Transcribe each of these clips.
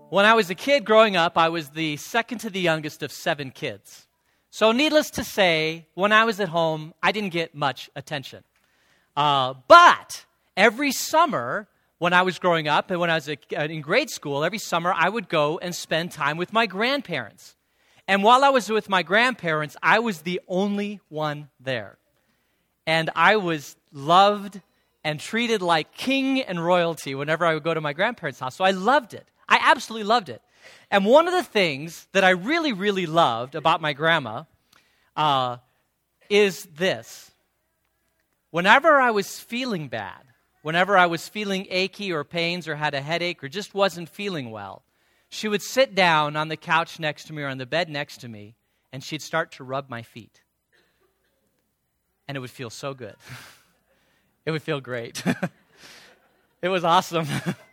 When I was a kid growing up, I was the second to the youngest of 7 kids. So needless to say, when I was at home, I didn't get much attention. But every summer, when I was growing up and when I was in grade school, every summer I would go and spend time with my grandparents. And while I was with my grandparents, I was the only one there. And I was loved and treated like king and royalty whenever I would go to my grandparents' house. So I loved it. I absolutely loved it. And one of the things that I really, really loved about my grandma is this. Whenever I was feeling bad, whenever I was feeling achy or pains or had a headache or just wasn't feeling well, she would sit down on the couch next to me or on the bed next to me, and she'd start to rub my feet. And it would feel so good. It would feel great. It was awesome.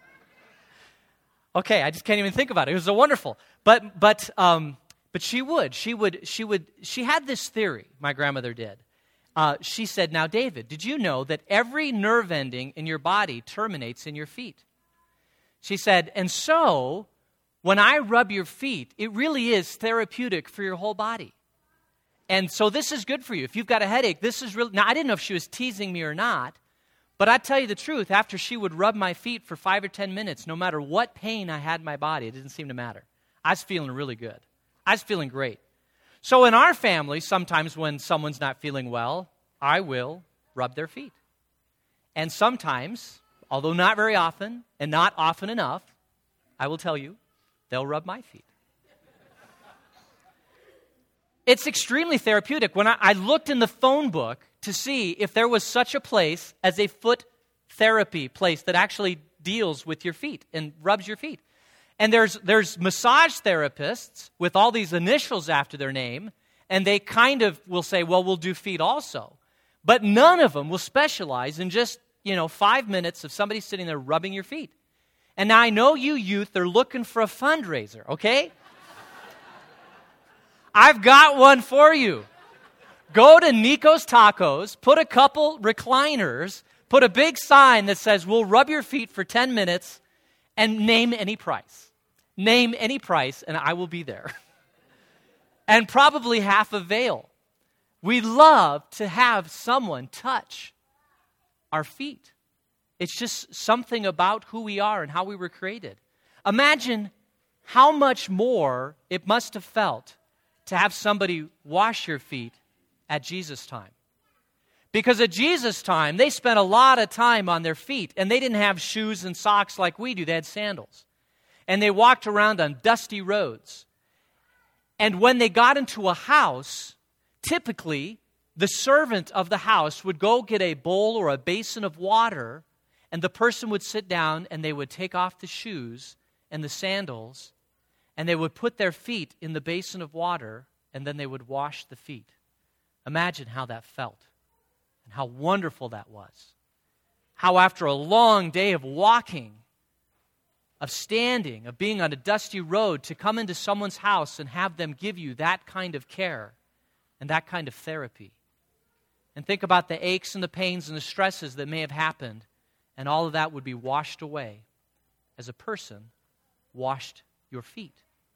Okay, I just can't even think about it. It was so wonderful. But she had this theory, my grandmother did. She said, now, David, did you know that every nerve ending in your body terminates in your feet? She said, and so, when I rub your feet, it really is therapeutic for your whole body. And so this is good for you. If you've got a headache, this is really... Now, I didn't know if she was teasing me or not, but I tell you the truth, after she would rub my feet for 5 or 10 minutes, no matter what pain I had in my body, it didn't seem to matter. I was feeling really good. I was feeling great. So in our family, sometimes when someone's not feeling well, I will rub their feet. And sometimes, although not very often, and not often enough, I will tell you, they'll rub my feet. It's extremely therapeutic. When I looked in the phone book to see if there was such a place as a foot therapy place that actually deals with your feet and rubs your feet. And there's massage therapists with all these initials after their name, and they kind of will say, well, we'll do feet also. But none of them will specialize in just, 5 minutes of somebody sitting there rubbing your feet. And now I know you youth are looking for a fundraiser, okay? I've got one for you. Go to Nico's Tacos, put a couple recliners, put a big sign that says, we'll rub your feet for 10 minutes, and name any price. Name any price, and I will be there. And probably half a veil. We love to have someone touch our feet. It's just something about who we are and how we were created. Imagine how much more it must have felt to have somebody wash your feet at Jesus' time. Because at Jesus' time, they spent a lot of time on their feet, and they didn't have shoes and socks like we do. They had sandals. And they walked around on dusty roads. And when they got into a house, typically, the servant of the house would go get a bowl or a basin of water, and the person would sit down, and they would take off the shoes and the sandals, and they would put their feet in the basin of water, and then they would wash the feet. Imagine how that felt and how wonderful that was. How after a long day of walking, of standing, of being on a dusty road, to come into someone's house and have them give you that kind of care and that kind of therapy. And think about the aches and the pains and the stresses that may have happened, and all of that would be washed away as a person washed your feet.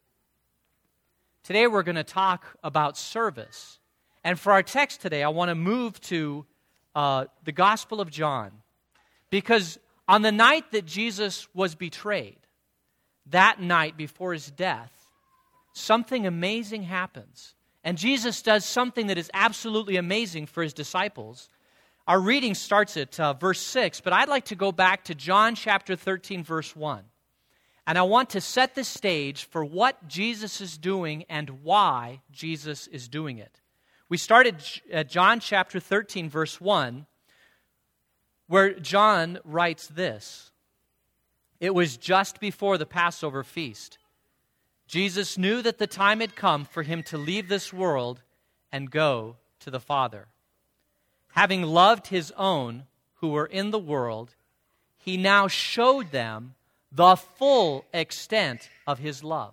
Today we're going to talk about service. And for our text today, I want to move to the Gospel of John. Because on the night that Jesus was betrayed, that night before his death, something amazing happens. And Jesus does something that is absolutely amazing for his disciples. Our reading starts at verse 6, but I'd like to go back to John chapter 13, verse 1. And I want to set the stage for what Jesus is doing and why Jesus is doing it. We started at John chapter 13, verse 1, where John writes this. It was just before the Passover feast. Jesus knew that the time had come for him to leave this world and go to the Father. Having loved his own who were in the world, he now showed them the full extent of his love.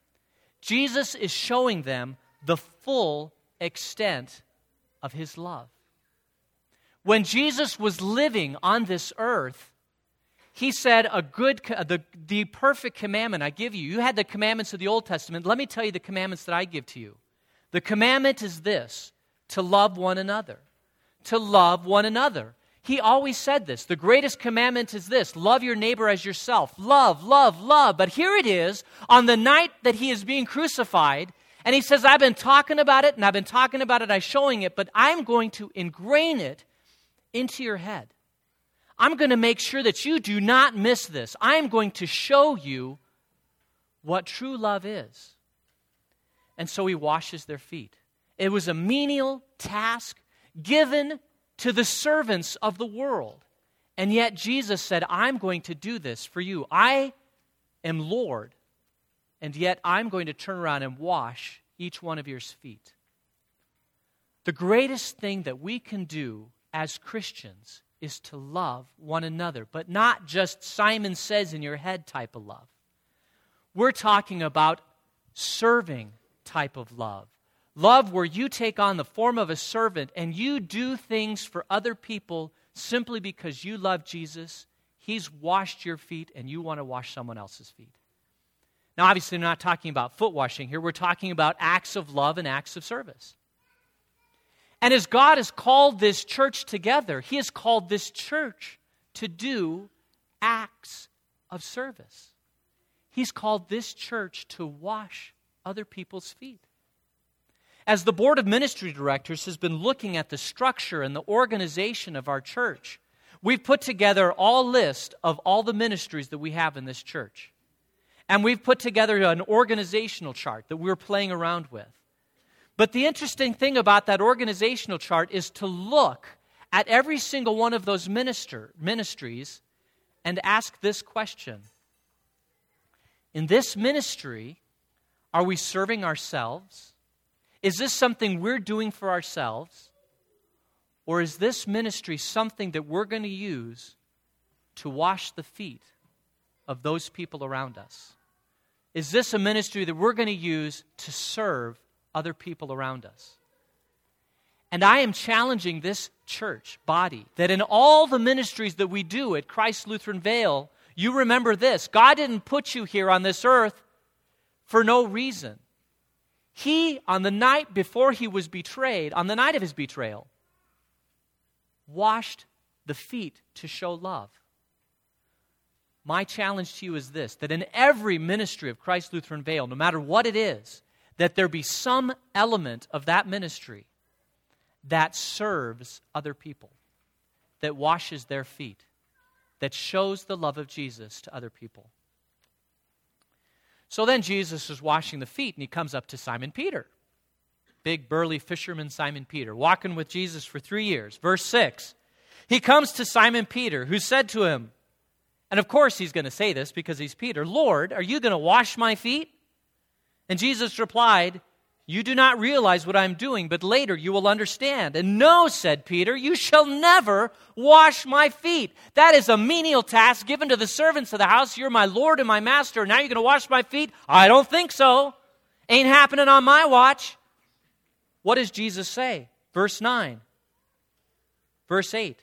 Jesus is showing them the full extent of his love. When Jesus was living on this earth, He said, the perfect commandment I give you. You had the commandments of the Old Testament. Let me tell you the commandments that I give to you. The commandment is this, to love one another. To love one another. He always said this. The greatest commandment is this, love your neighbor as yourself. Love, love, love. But here it is, on the night that he is being crucified, and he says, I've been talking about it, and I've been talking about it, I'm showing it, but I'm going to ingrain it into your head. I'm going to make sure that you do not miss this. I'm going to show you what true love is. And so he washes their feet. It was a menial task given to the servants of the world. And yet Jesus said, I'm going to do this for you. I am Lord, and yet I'm going to turn around and wash each one of your feet. The greatest thing that we can do as Christians is to love one another, but not just Simon Says in your head type of love. We're talking about serving type of love. Love where you take on the form of a servant and you do things for other people simply because you love Jesus. He's washed your feet and you want to wash someone else's feet. Now, obviously, we're not talking about foot washing here. We're talking about acts of love and acts of service. And as God has called this church together, He has called this church to do acts of service. He's called this church to wash other people's feet. As the Board of Ministry Directors has been looking at the structure and the organization of our church, we've put together a list of all the ministries that we have in this church. And we've put together an organizational chart that we're playing around with. But the interesting thing about that organizational chart is to look at every single one of those ministries and ask this question. In this ministry, are we serving ourselves? Is this something we're doing for ourselves? Or is this ministry something that we're going to use to wash the feet of those people around us? Is this a ministry that we're going to use to serve other people around us? And I am challenging this church body that in all the ministries that we do at Christ Lutheran Vale, you remember this. God didn't put you here on this earth for no reason. He, on the night before He was betrayed, on the night of His betrayal, washed the feet to show love. My challenge to you is this, that in every ministry of Christ Lutheran Vale, no matter what it is, that there be some element of that ministry that serves other people, that washes their feet, that shows the love of Jesus to other people. So then Jesus is washing the feet, and He comes up to Simon Peter. Big, burly fisherman Simon Peter, walking with Jesus for 3 years. Verse 6, He comes to Simon Peter, who said to Him, and of course he's going to say this because he's Peter, Lord, are you going to wash my feet? And Jesus replied, you do not realize what I'm doing, but later you will understand. And no, said Peter, you shall never wash my feet. That is a menial task given to the servants of the house. You're my Lord and my master, and now you're going to wash my feet? I don't think so. Ain't happening on my watch. What does Jesus say? Verse 9. Verse 8.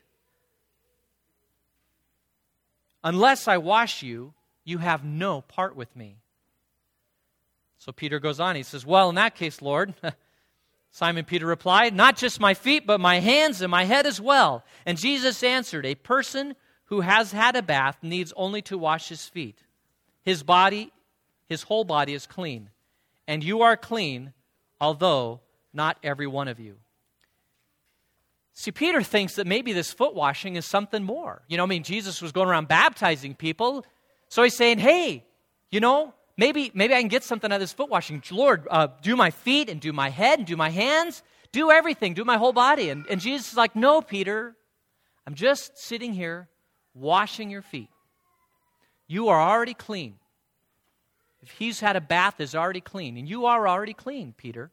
Unless I wash you, you have no part with me. So Peter goes on. He says, well, in that case, Lord, Simon Peter replied, not just my feet, but my hands and my head as well. And Jesus answered, a person who has had a bath needs only to wash his feet. His whole body is clean. And you are clean, although not every one of you. See, Peter thinks that maybe this foot washing is something more. Jesus was going around baptizing people. So he's saying, hey, maybe I can get something out of this foot washing. Lord, do my feet and do my head and do my hands. Do everything. Do my whole body. And Jesus is like, no, Peter. I'm just sitting here washing your feet. You are already clean. If he's had a bath, is already clean. And you are already clean, Peter.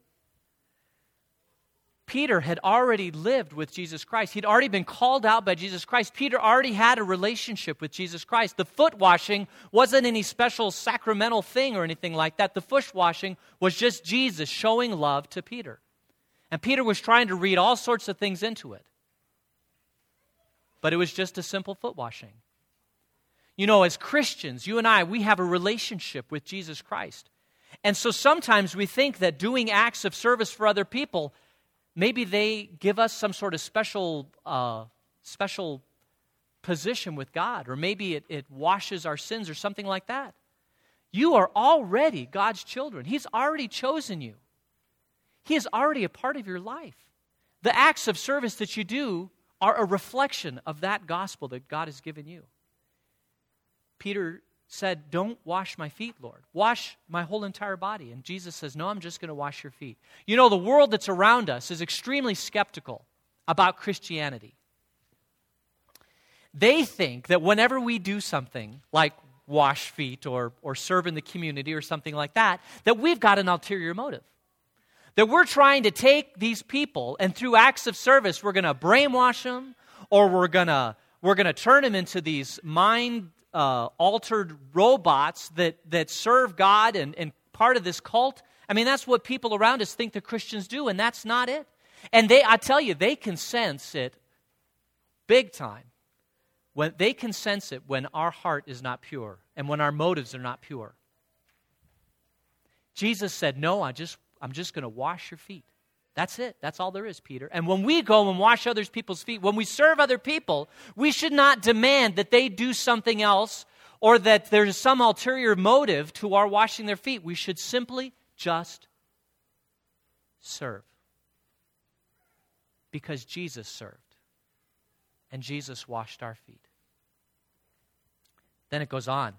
Peter had already lived with Jesus Christ. He'd already been called out by Jesus Christ. Peter already had a relationship with Jesus Christ. The foot washing wasn't any special sacramental thing or anything like that. The foot washing was just Jesus showing love to Peter. And Peter was trying to read all sorts of things into it. But it was just a simple foot washing. You know, as Christians, you and I, we have a relationship with Jesus Christ. And so sometimes we think that doing acts of service for other people, maybe they give us some sort of special position with God, or maybe it washes our sins or something like that. You are already God's children. He's already chosen you. He is already a part of your life. The acts of service that you do are a reflection of that gospel that God has given you. Peter said, "Don't wash my feet, Lord. Wash my whole entire body." And Jesus says, "No, I'm just going to wash your feet." You know, the world that's around us is extremely skeptical about Christianity. They think that whenever we do something like wash feet or serve in the community or something like that, that we've got an ulterior motive. That we're trying to take these people and through acts of service, we're going to brainwash them, or we're going to turn them into these mind-altered robots that serve God and part of this cult. I mean, that's what people around us think the Christians do, and that's not it. And I tell you, they can sense it big time. When they can sense it when our heart is not pure and when our motives are not pure. Jesus said, "No, I'm just going to wash your feet." That's it. That's all there is, Peter. And when we go and wash other people's feet, when we serve other people, we should not demand that they do something else or that there's some ulterior motive to our washing their feet. We should simply just serve. Because Jesus served. And Jesus washed our feet. Then it goes on.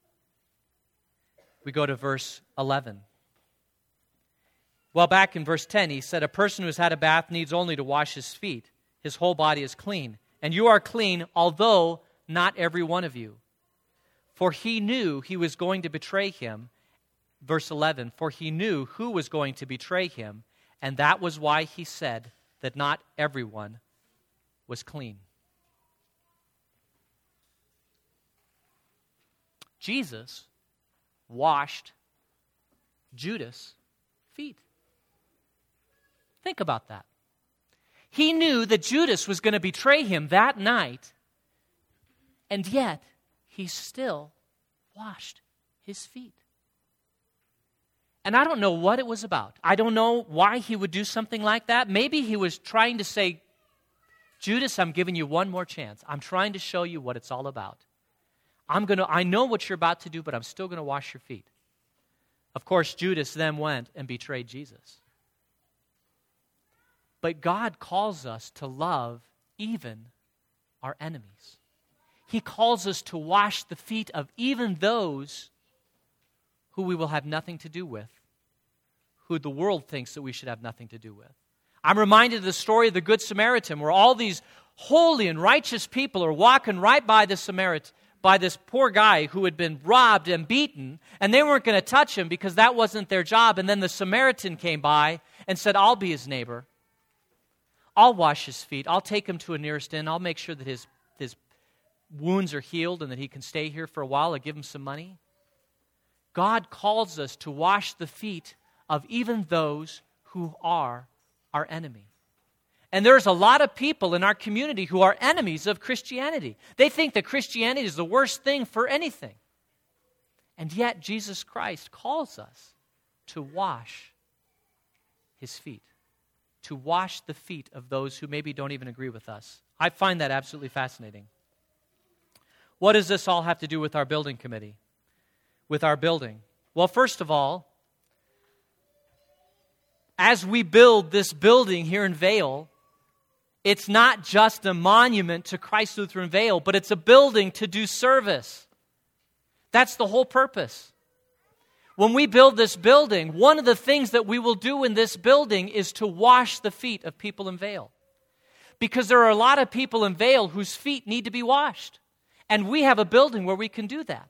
We go to verse 11. Well, back in verse 10, he said, "A person who has had a bath needs only to wash his feet. His whole body is clean. And you are clean, although not every one of you. For he knew he was going to betray him." Verse 11, "For he knew who was going to betray him, and that was why he said that not everyone was clean." Jesus washed Judas' feet. Think about that. He knew that Judas was going to betray him that night, and yet he still washed his feet. And I don't know what it was about. I don't know why he would do something like that. Maybe he was trying to say, "Judas, I'm giving you one more chance. I'm trying to show you what it's all about. I know what you're about to do, but I'm still going to wash your feet." Of course, Judas then went and betrayed Jesus. But God calls us to love even our enemies. He calls us to wash the feet of even those who we will have nothing to do with, who the world thinks that we should have nothing to do with. I'm reminded of the story of the Good Samaritan, where all these holy and righteous people are walking right by this poor guy who had been robbed and beaten, and they weren't going to touch him because that wasn't their job. And then the Samaritan came by and said, "I'll be his neighbor. I'll wash his feet. I'll take him to a nearest inn. I'll make sure that his wounds are healed and that he can stay here for a while. I'll give him some money." God calls us to wash the feet of even those who are our enemy. And there's a lot of people in our community who are enemies of Christianity. They think that Christianity is the worst thing for anything. And yet Jesus Christ calls us to wash his feet, to wash the feet of those who maybe don't even agree with us. I find that absolutely fascinating. What does this all have to do with our building committee, with our building? Well, first of all, as we build this building here in Vail, it's not just a monument to Christ Lutheran Vail, but it's a building to do service. That's the whole purpose. When we build this building, one of the things that we will do in this building is to wash the feet of people in Vail. Because there are a lot of people in Vail whose feet need to be washed. And we have a building where we can do that.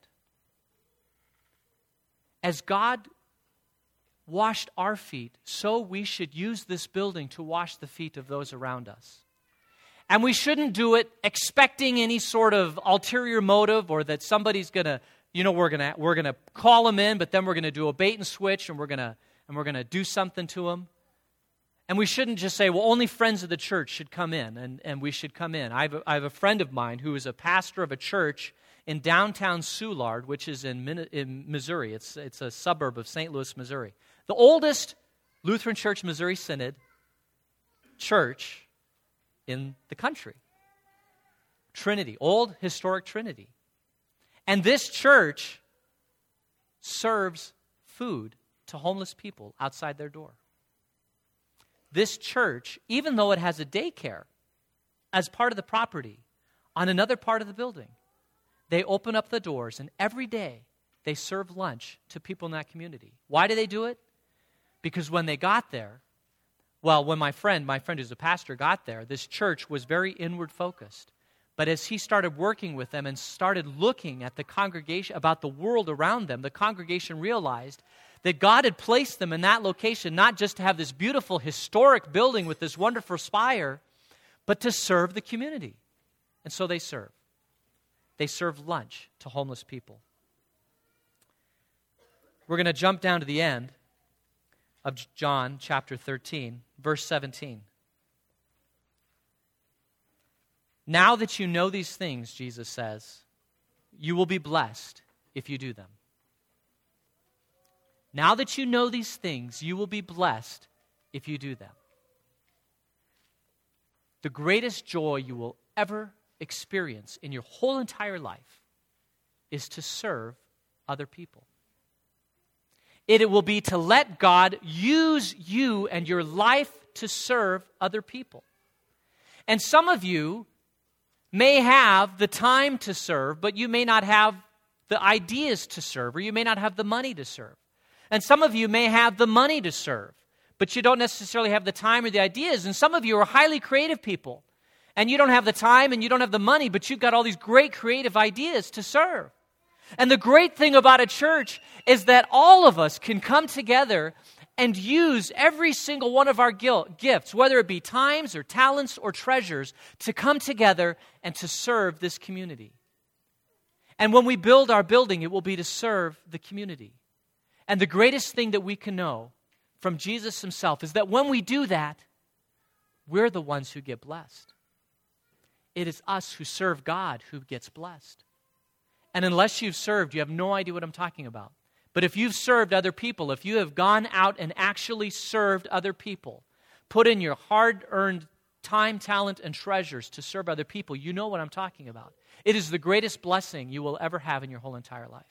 As God washed our feet, so we should use this building to wash the feet of those around us. And we shouldn't do it expecting any sort of ulterior motive, or that somebody's going to, we're going to call them in, but then we're going to do a bait and switch, and we're going to do something to them. And we shouldn't just say, well, only friends of the church should come in, and we should come in. I have a friend of mine who is a pastor of a church in downtown Soulard, which is in Missouri. It's a suburb of St. Louis, Missouri. The oldest Lutheran Church Missouri Synod church in the country. Trinity, old historic Trinity. And this church serves food to homeless people outside their door. This church, even though it has a daycare as part of the property on another part of the building, they open up the doors and every day they serve lunch to people in that community. Why do they do it? Because when they got there, when my friend who's a pastor got there, this church was very inward focused. But as he started working with them and started looking at the congregation, about the world around them, the congregation realized that God had placed them in that location not just to have this beautiful historic building with this wonderful spire, but to serve the community. And so they serve. They serve lunch to homeless people. We're going to jump down to the end of John chapter 13, verse 17. Now that you know these things, Jesus says, you will be blessed if you do them. Now that you know these things, you will be blessed if you do them. The greatest joy you will ever experience in your whole entire life is to serve other people. It will be to let God use you and your life to serve other people. And some of you may have the time to serve, but you may not have the ideas to serve, or you may not have the money to serve. And some of you may have the money to serve, but you don't necessarily have the time or the ideas. And some of you are highly creative people, and you don't have the time and you don't have the money, but you've got all these great creative ideas to serve. And the great thing about a church is that all of us can come together and use every single one of our gifts, whether it be times or talents or treasures, to come together and to serve this community. And when we build our building, it will be to serve the community. And the greatest thing that we can know from Jesus himself is that when we do that, we're the ones who get blessed. It is us who serve God who gets blessed. And unless you've served, you have no idea what I'm talking about. But if you've served other people, if you have gone out and actually served other people, put in your hard-earned time, talent, and treasures to serve other people, you know what I'm talking about. It is the greatest blessing you will ever have in your whole entire life.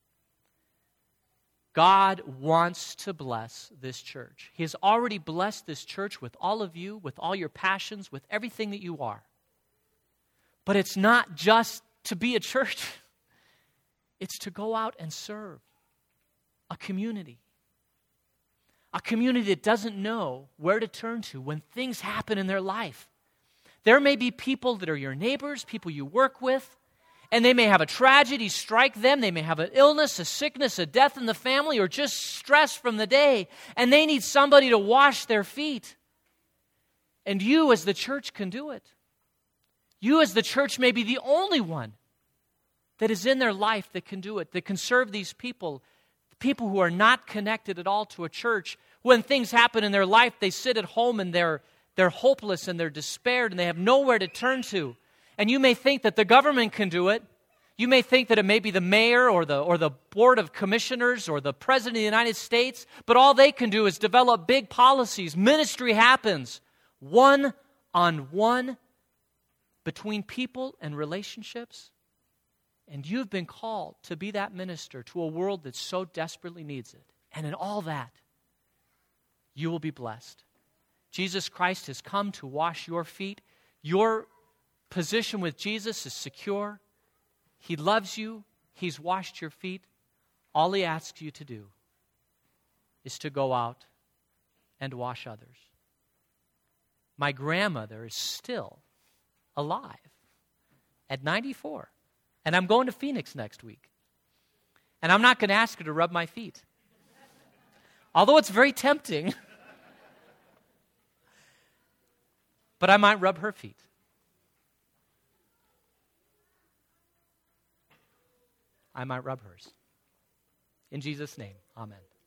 God wants to bless this church. He has already blessed this church with all of you, with all your passions, with everything that you are. But it's not just to be a church. It's to go out and serve a community. A community that doesn't know where to turn to when things happen in their life. There may be people that are your neighbors, people you work with, and they may have a tragedy strike them. They may have an illness, a sickness, a death in the family, or just stress from the day, and they need somebody to wash their feet. And you as the church can do it. You as the church may be the only one that is in their life that can do it, that can serve these people who are not connected at all to a church. When things happen in their life, they sit at home and they're hopeless and they're despaired and they have nowhere to turn to. And you may think that the government can do it. You may think that it may be the mayor or the board of commissioners or the president of the United States, but all they can do is develop big policies. Ministry happens one-on-one between people and relationships. And you've been called to be that minister to a world that so desperately needs it. And in all that, you will be blessed. Jesus Christ has come to wash your feet. Your position with Jesus is secure. He loves you. He's washed your feet. All he asks you to do is to go out and wash others. My grandmother is still alive at 94. And I'm going to Phoenix next week. And I'm not going to ask her to rub my feet. Although it's very tempting. But I might rub her feet. I might rub hers. In Jesus' name, amen.